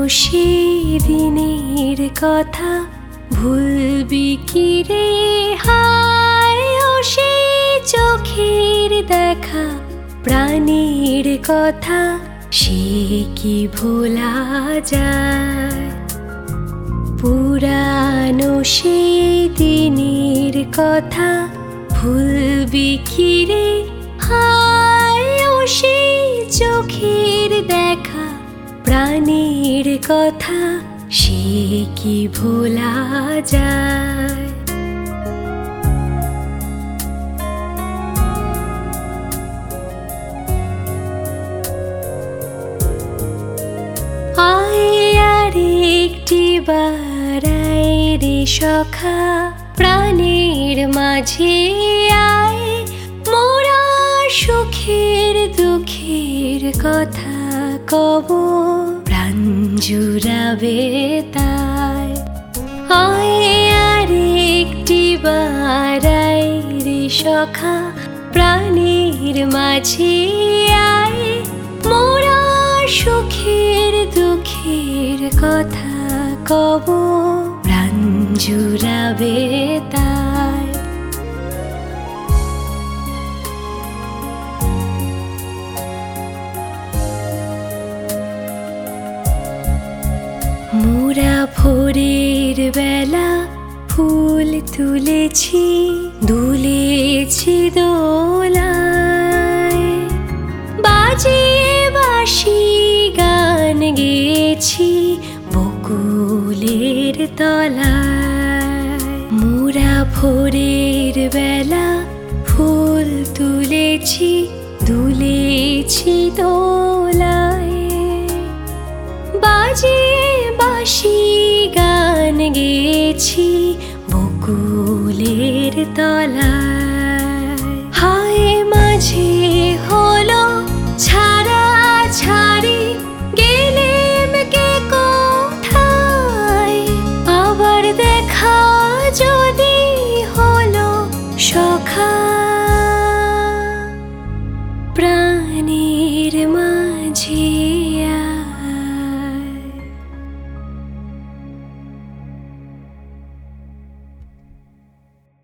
সেই দিনের কথা ভুলবি কি রে? হায় ও সেই চোখের দেখা, প্রাণের কথা সে কি ভোলা যায়? পুরানো সেই দিনের কথা ভুলবি কি রে? হায় ও সেই চোখের দেখা, প্রাণের কথা সে কি ভোলা যায়? আয় আর একটি বার আয় রে সখা, প্রাণের মাঝে আয়, মোরা সুখের দুঃখের কথা কব, প্রাণ জুড়াবে তাই। আয় আর একটি বার আয় রে সখা, প্রাণের মাঝে আয়, মোরা সুখের দুঃখের কথা কব, প্রাণ জুড়াবে তাই। মোরা ভোরের বেলা ফুল তুলেছি, দুলেছি দোলায়, বাজিয়ে বাঁশি গান গেয়েছি বকুলের তলায়। মোরা ভোরের বেলা ফুল তুলেছি, দুলেছি দোলায়, বাজিয়ে বাঁশি গান গেয়েছি বকুলের তলায়। হায় মাঝে হলো ছাড়া ছাড়া